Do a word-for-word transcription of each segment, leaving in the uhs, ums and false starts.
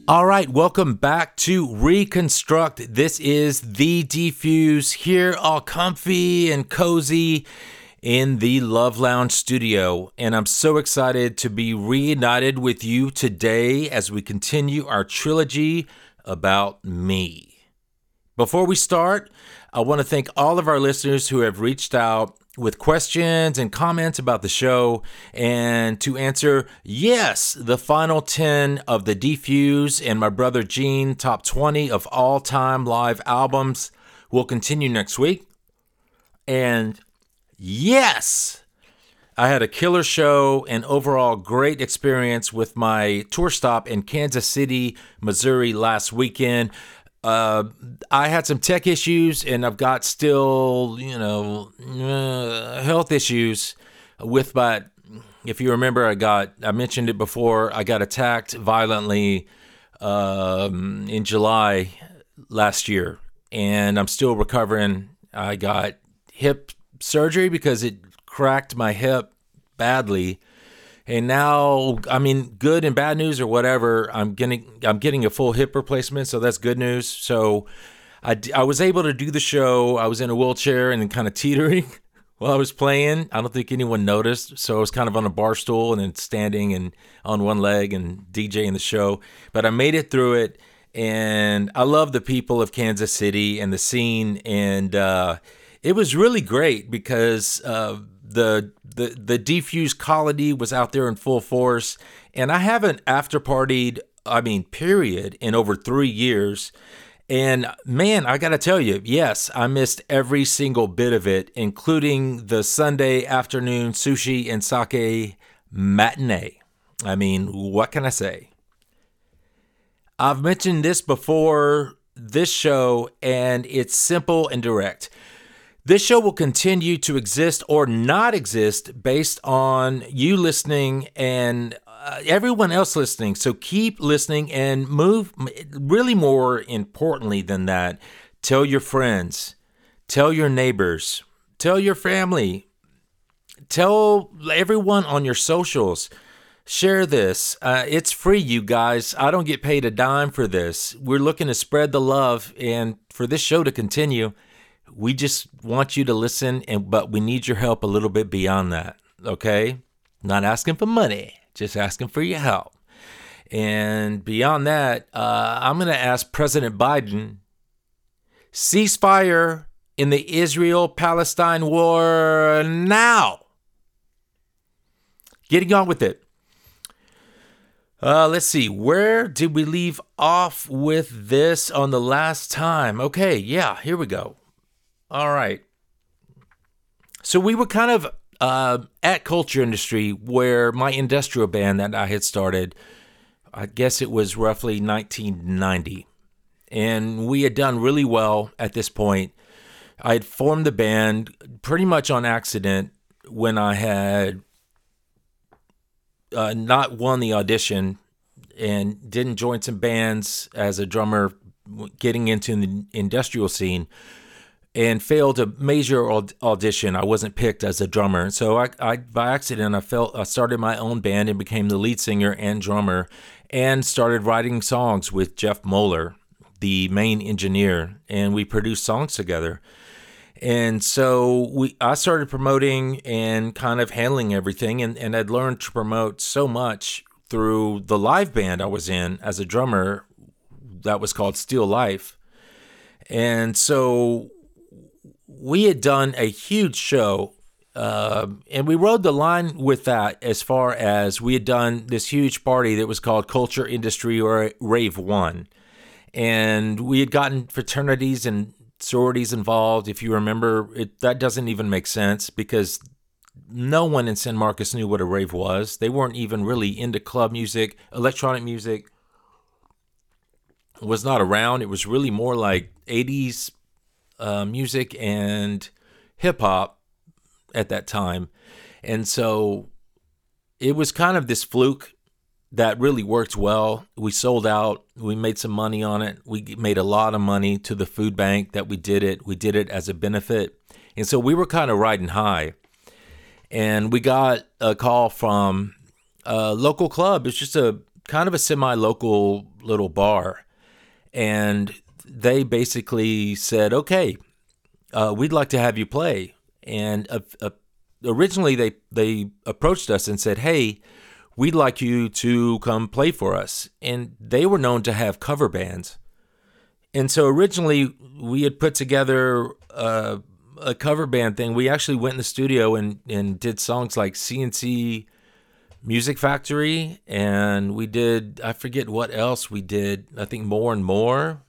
All right, welcome back to Reconstruct. This is the Defuse here, all comfy and cozy in the Love Lounge studio. And I'm so excited to be reunited with you today as we continue our trilogy about me. Before we start, I want to thank all of our listeners who have reached out with questions and comments about the show, and to answer, yes, the final ten of the Defuse and my brother Gene top twenty of all-time live albums will continue next week. And yes, I had a killer show and overall great experience with my tour stop in Kansas City, Missouri last weekend. Uh, I had some tech issues, and I've got still, you know, uh, health issues with my, if you remember, I got, I mentioned it before, I got attacked violently um, in July last year, and I'm still recovering. I got hip surgery because it cracked my hip badly. And now, I mean, good and bad news or whatever, I'm getting I'm getting a full hip replacement, so that's good news. So I, I was able to do the show. I was in a wheelchair and kind of teetering while I was playing. I don't think anyone noticed, so I was kind of on a bar stool and then standing and on one leg and DJing the show. But I made it through it, and I love the people of Kansas City and the scene, and uh, it was really great because uh, the the the Defuse colony was out there in full force, and I haven't after partied, I mean, period, in over three years. And man, I got to tell you, yes, I missed every single bit of it, including the Sunday afternoon sushi and sake matinee. I mean, what can I say? I've mentioned this before, this show, and it's simple and direct. This show will continue to exist or not exist based on you listening and uh, everyone else listening. So keep listening and move. Really, more importantly than that, tell your friends, tell your neighbors, tell your family, tell everyone on your socials. Share this. Uh, it's free, you guys. I don't get paid a dime for this. We're looking to spread the love, and for this show to continue, we just want you to listen, and but we need your help a little bit beyond that, okay? Not asking for money, just asking for your help. And beyond that, uh, I'm going to ask President Biden, ceasefire in the Israel-Palestine war now. Getting on with it. Uh, let's see, where did we leave off with this on the last time? Okay, yeah, here we go. All right. So we were kind of uh, at Culture Industry, where my industrial band that I had started, I guess it was roughly nineteen ninety. And we had done really well at this point. I had formed the band pretty much on accident when I had uh, not won the audition and didn't join some bands as a drummer getting into the industrial scene. And failed a major audition. I wasn't picked as a drummer. So I, I by accident, I felt I started my own band and became the lead singer and drummer, and started writing songs with Jeff Moeller, the main engineer, and we produced songs together. And so we I started promoting and kind of handling everything, and, and I'd learned to promote so much through the live band I was in as a drummer that was called Steel Life. And so we had done a huge show, uh, and we rode the line with that as far as we had done this huge party that was called Culture Industry or Rave One. And we had gotten fraternities and sororities involved. If you remember, it, that doesn't even make sense because no one in San Marcos knew what a rave was. They weren't even really into club music. Electronic music was not around. It was really more like eighties Uh, music and hip hop at that time. And so it was kind of this fluke that really worked well. We sold out. We made some money on it. We made a lot of money to the food bank that we did it. We did it as a benefit. And so we were kind of riding high. And we got a call from a local club. It's just a kind of a semi-local little bar. And they basically said, okay, uh, we'd like to have you play. And uh, uh, originally they, they approached us and said, hey, we'd like you to come play for us. And they were known to have cover bands. And so originally we had put together uh, a cover band thing. We actually went in the studio and, and did songs like C N C Music Factory, and we did, I forget what else we did, I think More and More,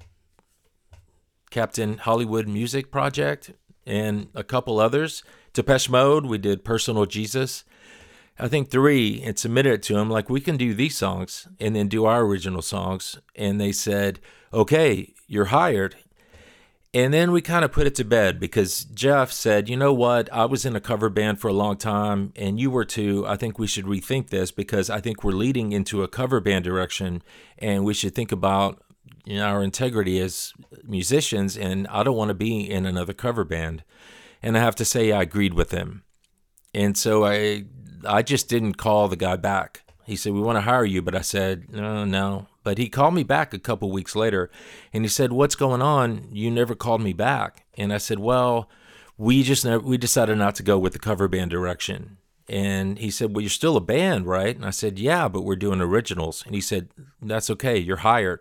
Captain Hollywood Music Project, and a couple others. Depeche Mode, we did Personal Jesus. I think three, and submitted it to them, like, we can do these songs and then do our original songs. And they said, okay, you're hired. And then we kind of put it to bed because Jeff said, you know what, I was in a cover band for a long time and you were too. I think we should rethink this because I think we're leading into a cover band direction and we should think about, you know, our integrity as musicians, and I don't want to be in another cover band. And I have to say I agreed with him. And so I I just didn't call the guy back. He said, we want to hire you. But I said, no, no. But he called me back a couple weeks later and he said, what's going on? You never called me back. And I said, well, we just never, we decided not to go with the cover band direction. And he said, well, you're still a band, right? And I said, yeah, but we're doing originals. And he said, that's okay. You're hired.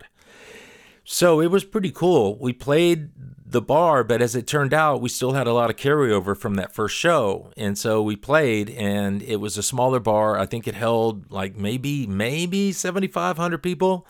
So it was pretty cool. We played the bar, but as it turned out, we still had a lot of carryover from that first show. And so we played, and it was a smaller bar. I think it held like maybe, maybe seventy-five hundred people.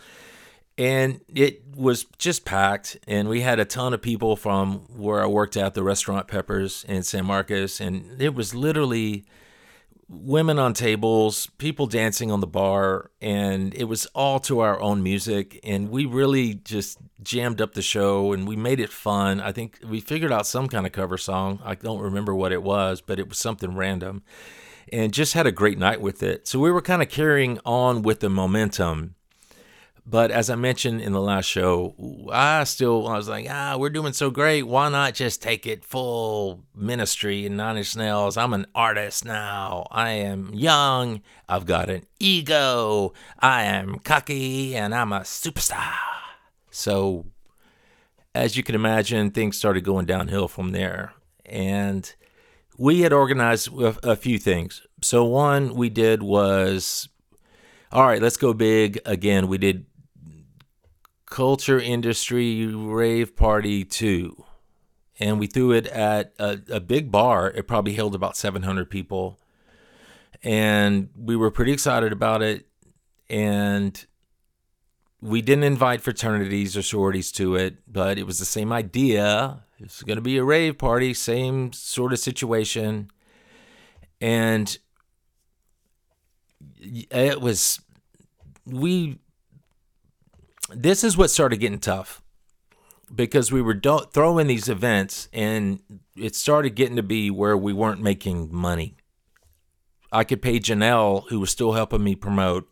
And it was just packed. And we had a ton of people from where I worked at, the restaurant Peppers in San Marcos. And it was literally women on tables, people dancing on the bar, and it was all to our own music. And we really just jammed up the show and we made it fun. I think we figured out some kind of cover song. I don't remember what it was, but it was something random, and just had a great night with it. So we were kind of carrying on with the momentum. But as I mentioned in the last show, I still, I was like, ah, we're doing so great. Why not just take it full ministry and Nine Inch Nails? I'm an artist now. I am young. I've got an ego. I am cocky and I'm a superstar. So as you can imagine, things started going downhill from there. And we had organized a, a few things. So one we did was, all right, let's go big again. We did Culture Industry Rave Party two, and we threw it at a, a big bar. It probably held about seven hundred people, and we were pretty excited about it. And we didn't invite fraternities or sororities to it, but it was the same idea. It's going to be a rave party, same sort of situation. And it was, we, this is what started getting tough, because we were do- throwing these events and it started getting to be where we weren't making money. I could pay Janelle, who was still helping me promote,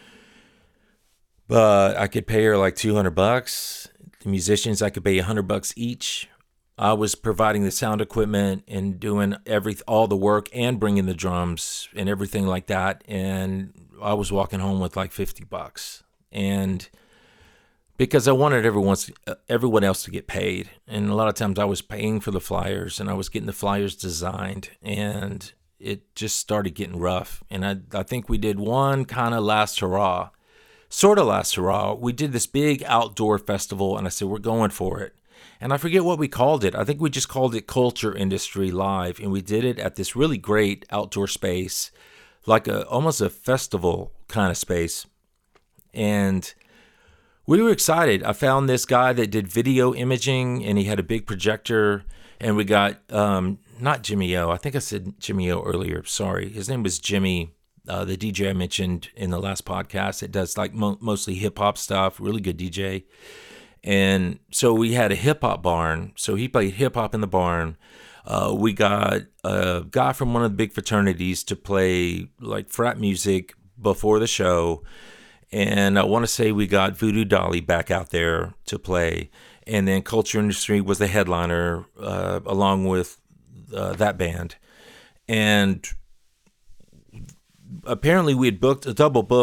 but I could pay her like two hundred bucks. The musicians, I could pay one hundred bucks each. I was providing the sound equipment and doing every all the work and bringing the drums and everything like that. And I was walking home with like fifty bucks. And because I wanted everyone's, everyone else to get paid. And a lot of times I was paying for the flyers and I was getting the flyers designed, and it just started getting rough. And I, I think we did one kind of last hurrah, sort of last hurrah. We did this big outdoor festival, and I said, we're going for it. And I forget what we called it. I think we just called it Culture Industry Live. And we did it at this really great outdoor space, like a almost a festival kind of space. And we were excited. I found this guy that did video imaging, and he had a big projector. And we got, um, not Jimmy O. I think I said Jimmy O earlier. Sorry. His name was Jimmy, uh, the D J I mentioned in the last podcast. It does like mo- mostly hip-hop stuff. Really good D J. And so we had a hip-hop barn. So he played hip-hop in the barn. Uh, we got a guy from one of the big fraternities to play like frat music before the show. And I want to say we got Voodoo Dolly back out there to play. And then Culture Industry was the headliner uh, along with uh, that band. And apparently we had booked, double booked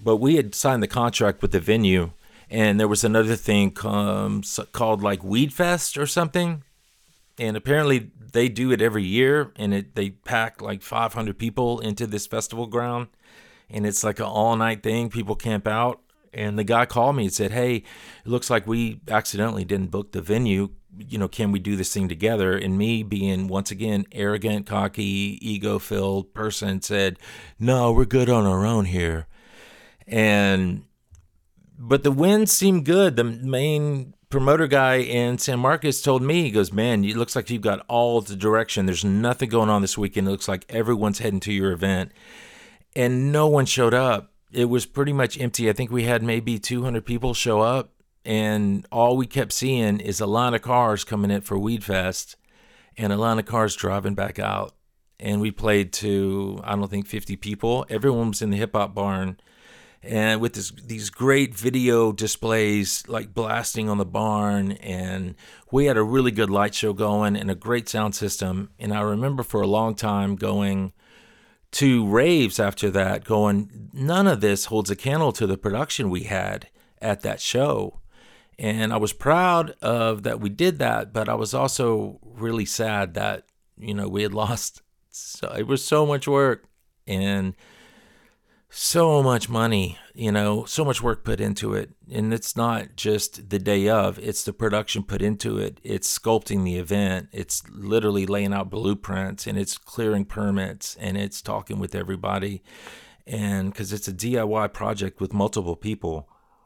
but we had signed the contract with the venue, and there was another thing um, called like Weed Fest or something. And apparently they do it every year, and it, they pack like five hundred people into this festival ground. And it's like an all-night thing. People camp out. And the guy called me and said, hey, it looks like we accidentally didn't book the venue. You know, can we do this thing together? And me being, once again, arrogant, cocky, ego-filled person said, no, we're good on our own here. And but the winds seemed good. The main promoter guy in San Marcos told me, he goes, man, it looks like you've got all the direction. There's nothing going on this weekend. It looks like everyone's heading to your event. And no one showed up. It was pretty much empty. I think we had maybe two hundred people show up, and all we kept seeing is a line of cars coming in for Weed Fest and a line of cars driving back out. And we played to, I don't think, fifty people. Everyone was in the hip hop barn, and with this, these great video displays like blasting on the barn. And we had a really good light show going and a great sound system. And I remember for a long time going to raves after that, going, none of this holds a candle to the production we had at that show. And I was proud of that we did that, but I was also really sad that, you know, we had lost. So it was so much work and so much money, you know, so much work put into it. And it's not just the day of, it's the production put into it. It's sculpting the event. It's literally laying out blueprints, and it's clearing permits, and it's talking with everybody. And because it's a D I Y project with multiple people.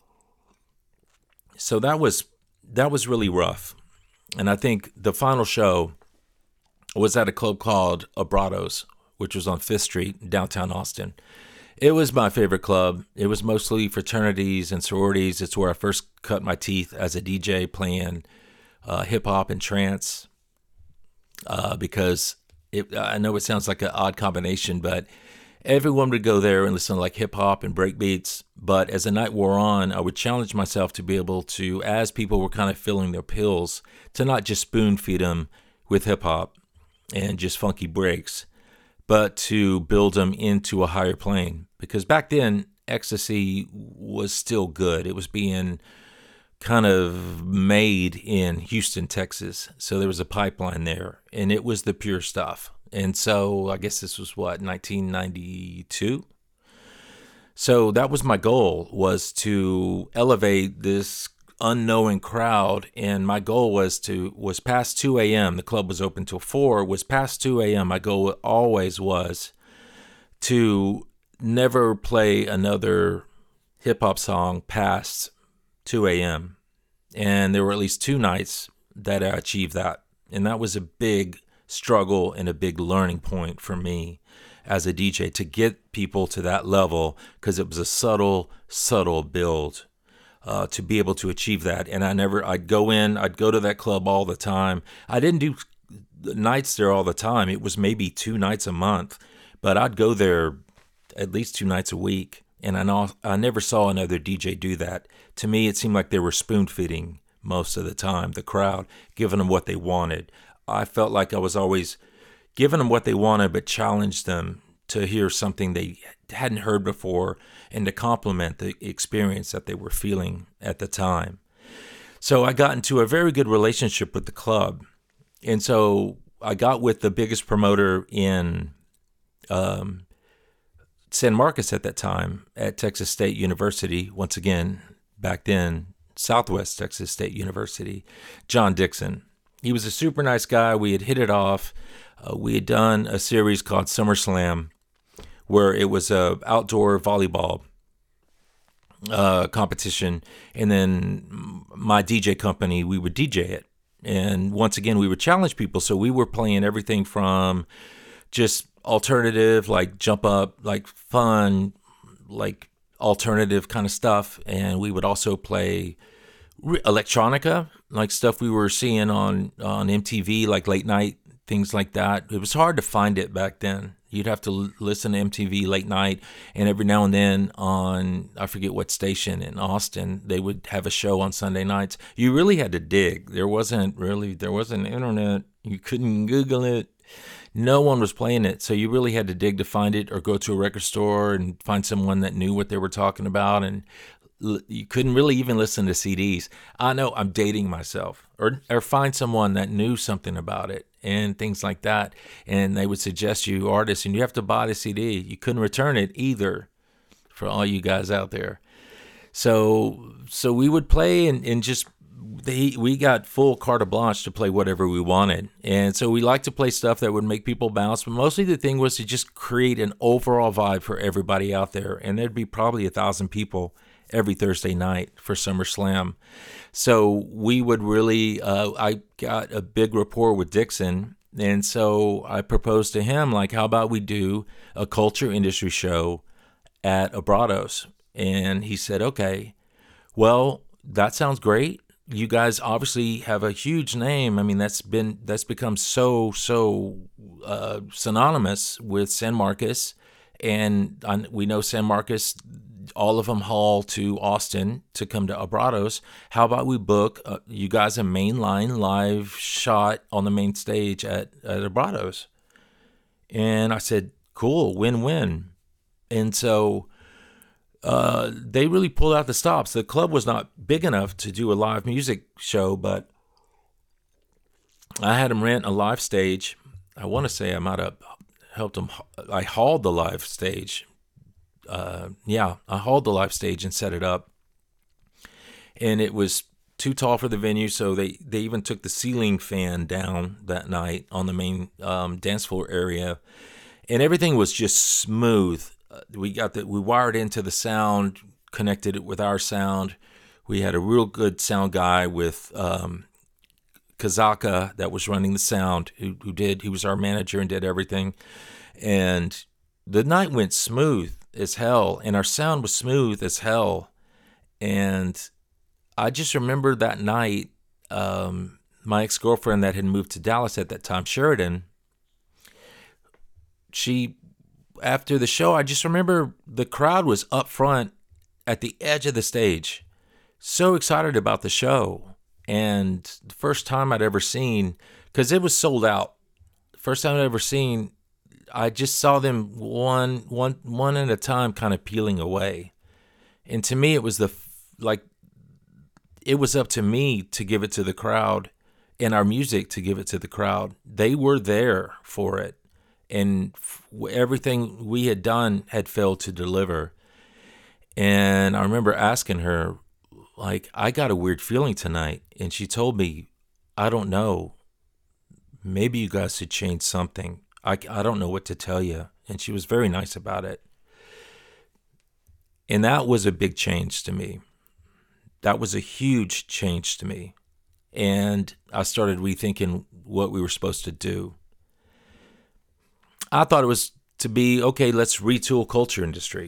So that was, that was really rough. And I think the final show was at a club called Abrados, which was on Fifth Street in downtown Austin. It was my favorite club. It was mostly fraternities and sororities. It's where I first cut my teeth as a D J playing uh, hip hop and trance. Uh, because it, I know it sounds like an odd combination, but everyone would go there and listen to like hip hop and break beats. But as the night wore on, I would challenge myself to be able to, as people were kind of filling their pills, to not just spoon feed them with hip hop and just funky breaks, but to build them into a higher plane. Because back then, ecstasy was still good. It was being kind of made in Houston, Texas. So there was a pipeline there, and it was the pure stuff. And so I guess this was, what, nineteen ninety-two? So that was my goal, was to elevate this unknowing crowd. And my goal was to was past two a.m. The club was open till four. Was past two a.m. My goal always was to never play another hip hop song past two a.m. And there were at least two nights that I achieved that. And that was a big struggle and a big learning point for me as a D J, to get people to that level, because it was a subtle, subtle build. Uh, to be able to achieve that. And I never, I'd go in, I'd go to that club all the time. I didn't do nights there all the time. It was maybe two nights a month, but I'd go there at least two nights a week. And I know, I never saw another D J do that. To me, it seemed like they were spoon feeding most of the time, the crowd, giving them what they wanted. I felt like I was always giving them what they wanted, but challenged them to hear something they hadn't heard before and to complement the experience that they were feeling at the time. So I got into a very good relationship with the club. And so I got with the biggest promoter in um, San Marcos at that time, at Texas State University. Once again, back then, Southwest Texas State University, John Dixon. He was a super nice guy. We had hit it off. Uh, we had done a series called SummerSlam, where it was a outdoor volleyball uh, competition. And then my D J company, we would D J it. And once again, we would challenge people. So we were playing everything from just alternative, like jump up, like fun, like alternative kind of stuff. And we would also play re- electronica, like stuff we were seeing on, on M T V, like late night, things like that. It was hard to find it back then. You'd have to l- listen to M T V late night, and every now and then on, I forget what station in Austin, they would have a show on Sunday nights. You really had to dig. There wasn't really, there wasn't internet. You couldn't Google it. no one was playing it. So you really had to dig to find it, or go to a record store and find someone that knew what they were talking about. And l- you couldn't really even listen to C Ds. I know I'm dating myself. Or, or find someone that knew something about it and things like that. And they would suggest you artists, and you have to buy the C D. You couldn't return it either, for all you guys out there. So so we would play, and, and just they we got full carte blanche to play whatever we wanted. And so we like to play stuff that would make people bounce, but mostly the thing was to just create an overall vibe for everybody out there. And there'd be probably a thousand people every Thursday night for SummerSlam. So we would really, uh, I got a big rapport with Dixon. And so I proposed to him, like, how about we do a culture industry show at Abrados? And he said, okay, well, that sounds great. You guys obviously have a huge name. I mean, that's been, that's become so, so uh, synonymous with San Marcos. And I, we know San Marcos, all of them haul to Austin to come to Abrados. How about we book uh, you guys a mainline live shot on the main stage at, at Abrados? And I said, cool, win-win. And so uh, they really pulled out the stops. The club was not big enough to do a live music show, but I had them rent a live stage. I want to say I might have helped them. I hauled the live stage. Uh, yeah, I hauled the live stage and set it up. And it was too tall for the venue, so they, they even took the ceiling fan down that night on the main um, dance floor area. And everything was just smooth. Uh, we got the, we wired into the sound, connected it with our sound. We had a real good sound guy with um, Kazaka that was running the sound, who, who did, he was our manager and did everything. And the night went smooth as hell, and our sound was smooth as hell. And I just remember that night, um, my ex-girlfriend that had moved to Dallas at that time, Sheridan, she, after the show, I just remember the crowd was up front at the edge of the stage, so excited about the show. And the first time I'd ever seen, because it was sold out, first time I'd ever seen, I just saw them one, one, one at a time kind of peeling away. And to me, it was the, like, it was up to me to give it to the crowd, and our music to give it to the crowd. They were there for it. And everything we had done had failed to deliver. And I remember asking her, like, I got a weird feeling tonight. And she told me, I don't know. Maybe you guys should change something. I, I don't know what to tell you. And she was very nice about it. And that was a big change to me. That was a huge change to me. And I started rethinking what we were supposed to do. I thought it was to be, okay, let's retool culture industry.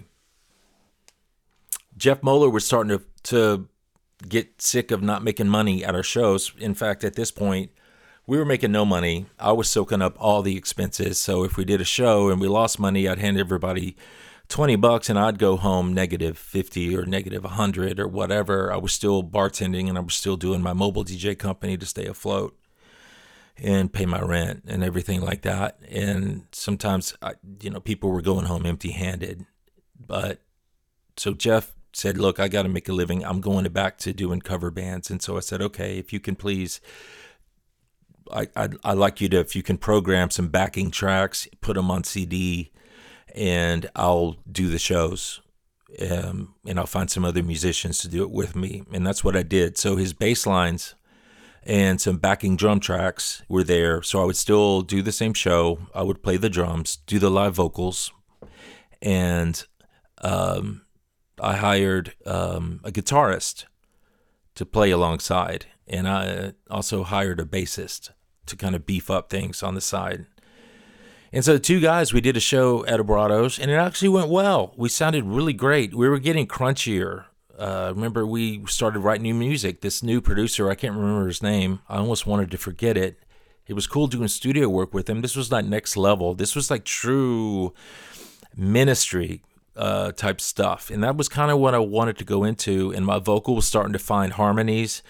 Jeff Moeller was starting to, to get sick of not making money at our shows. In fact, at this point, we were making no money. I was soaking up all the expenses. So if we did a show and we lost money, I'd hand everybody twenty bucks and I'd go home negative fifty or negative one hundred or whatever. I was still bartending and I was still doing my mobile D J company to stay afloat and pay my rent and everything like that. And sometimes, I, you know, people were going home empty-handed. But so Jeff said, look, I got to make a living. I'm going back to doing cover bands. And so I said, okay, if you can please, I, I'd, I'd like you to, if you can program some backing tracks, put them on C D, and I'll do the shows. Um, and I'll find some other musicians to do it with me. And that's what I did. So his bass lines and some backing drum tracks were there. So I would still do the same show. I would play the drums, do the live vocals. And um, I hired um, a guitarist to play alongside. And I also hired a bassist to kind of beef up things on the side. And so the two guys, we did a show at Abrados, and it actually went well. We sounded really great. We were getting crunchier. Uh, remember, we started writing new music. This new producer, I can't remember his name. I almost wanted to forget it. It was cool doing studio work with him. This was like next level. This was like true ministry uh, type stuff. And that was kind of what I wanted to go into. And my vocal was starting to find harmonies.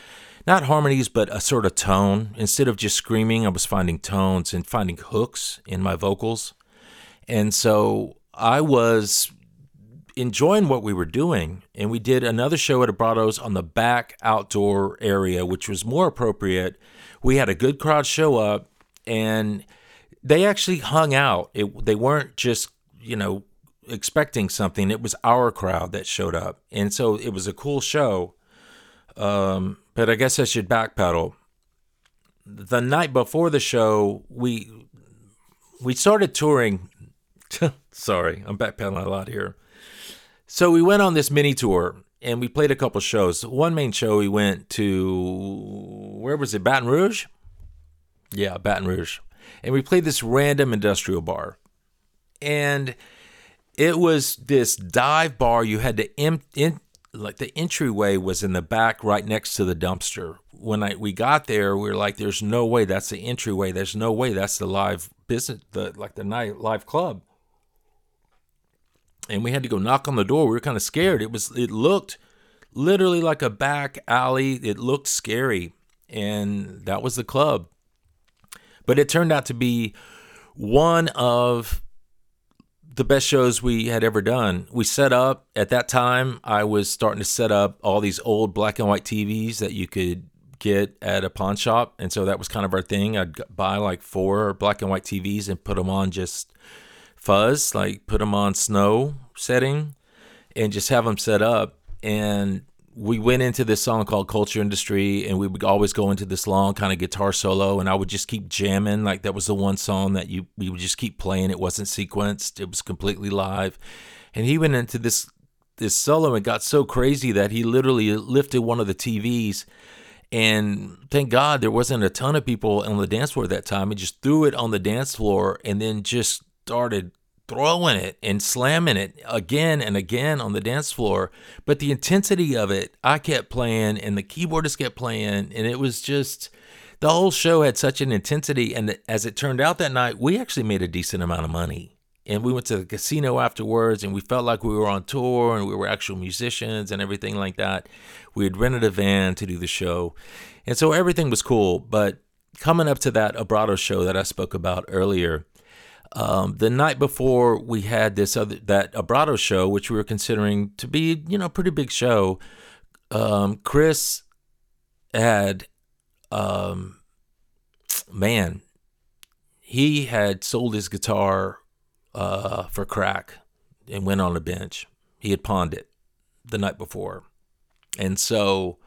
not harmonies, but a sort of tone. Instead of just screaming, I was finding tones and finding hooks in my vocals. And so I was enjoying what we were doing. And we did another show at Abrados on the back outdoor area, which was more appropriate. We had a good crowd show up, and they actually hung out. It, they weren't just, you know, expecting something. It was our crowd that showed up. And so it was a cool show. Um, but I guess I should backpedal. The night before the show, we we started touring. Sorry, I'm backpedaling a lot here. So we went on this mini tour, and we played a couple shows. One main show, we went to, where was it, Baton Rouge? Yeah, Baton Rouge. And we played this random industrial bar. And it was this dive bar. You had to, in, in, like the entryway was in the back right next to the dumpster. When I we got there, we were like, there's no way that's the entryway. There's no way that's the live business, the like the night live club. And we had to go knock on the door. We were kind of scared. It was, it looked literally like a back alley. It looked scary. And that was the club. But it turned out to be one of the best shows we had ever done. We set up, at that time, I was starting to set up all these old black and white T Vs that you could get at a pawn shop. And so that was kind of our thing. I'd buy like four black and white T Vs and put them on just fuzz, like put them on snow setting and just have them set up. And we went into this song called Culture Industry, and we would always go into this long kind of guitar solo, and I would just keep jamming. Like that was the one song that you we would just keep playing. It wasn't sequenced. It was completely live. And he went into this this solo and got so crazy that he literally lifted one of the T Vs, and thank God there wasn't a ton of people on the dance floor at that time. He just threw it on the dance floor and then just started throwing it and slamming it again and again on the dance floor. But the intensity of it, I kept playing and the keyboardist kept playing, and it was just, the whole show had such an intensity. And as it turned out that night, we actually made a decent amount of money. And we went to the casino afterwards, and we felt like we were on tour and we were actual musicians and everything like that. We had rented a van to do the show. And so everything was cool. But coming up to that Abrados show that I spoke about earlier, Um, the night before we had this other, that Abrados show, which we were considering to be, you know, pretty big show, um, Chris had, um, man, he had sold his guitar, uh, for crack and went on a bench. He had pawned it the night before. And so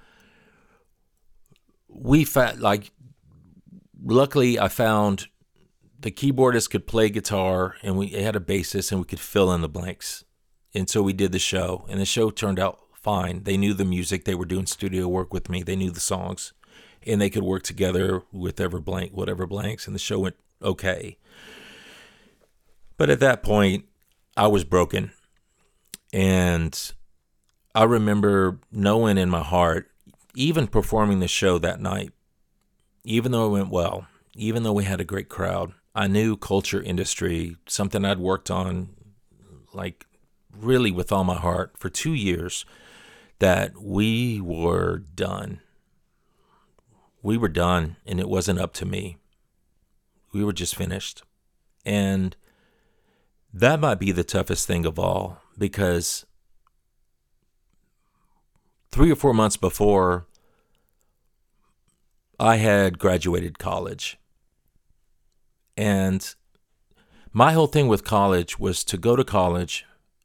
we found, like, luckily I found the keyboardist could play guitar, and we had a bassist, and we could fill in the blanks. And so we did the show, and the show turned out fine. They knew the music. They were doing studio work with me. They knew the songs, and they could work together with whatever blank, whatever blanks, and the show went okay. But at that point, I was broken. And I remember knowing in my heart, even performing the show that night, even though it went well, even though we had a great crowd, I knew Culture Industry, something I'd worked on like really with all my heart for two years, that we were done. We were done, and it wasn't up to me. We were just finished. And that might be the toughest thing of all, because three or four months before, I had graduated college. And my whole thing with college was to go to college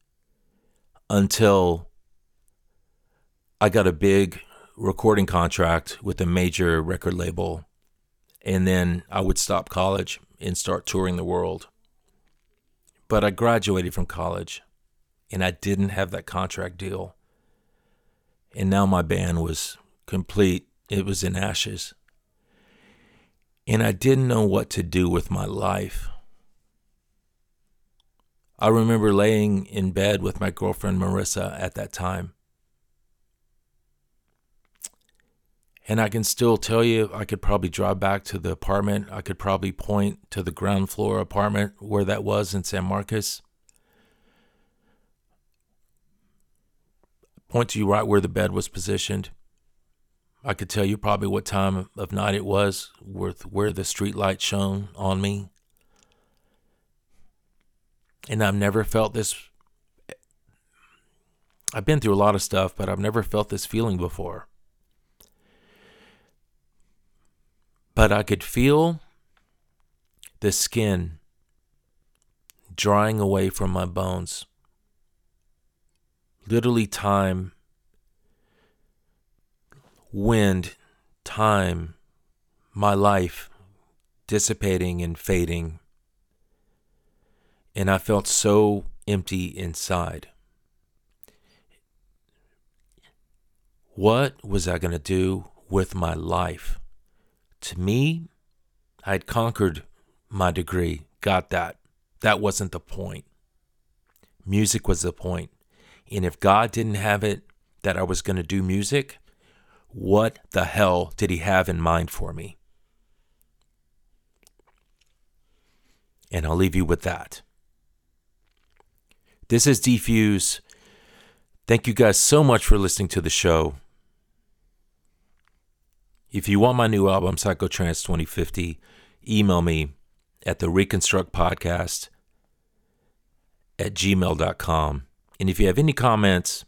until I got a big recording contract with a major record label. And then I would stop college and start touring the world. But I graduated from college, and I didn't have that contract deal. And now my band was complete. It was in ashes. And I didn't know what to do with my life. I remember laying in bed with my girlfriend Marissa at that time. And I can still tell you, I could probably drive back to the apartment. I could probably point to the ground floor apartment where that was in San Marcos. Point to you right where the bed was positioned. I could tell you probably what time of night it was, with where the street light shone on me. And I've never felt this. I've been through a lot of stuff, but I've never felt this feeling before. But I could feel the skin drying away from my bones. Literally time, wind, time, my life dissipating and fading. And I felt so empty inside. What was I going to do with my life? To me, I had conquered my degree, got that. That wasn't the point. Music was the point. And if God didn't have it that I was going to do music, what the hell did he have in mind for me? And I'll leave you with that. This is D-Fuse. Thank you guys so much for listening to the show. If you want my new album, Psychotrance twenty fifty, email me at the Reconstruct Podcast at gmail dot com. And if you have any comments,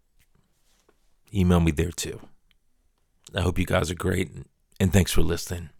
email me there too. I hope you guys are great, and thanks for listening.